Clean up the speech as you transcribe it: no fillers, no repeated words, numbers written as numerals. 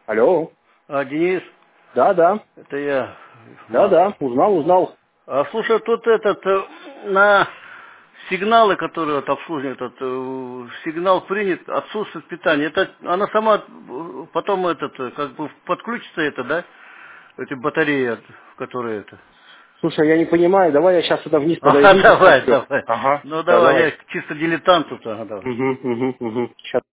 Алло. Денис, Да. это я. Да, узнал. Слушай, тут на сигналы, которые обслуживают, сигнал принят, отсутствует питание. Она сама потом как бы подключится да? Эти батареи, которые Слушай, я не понимаю, давай я сейчас сюда вниз подойду. Давай. Ага, Ну да, давай, я давай. чисто дилетант тут. Давай. Угу. Сейчас.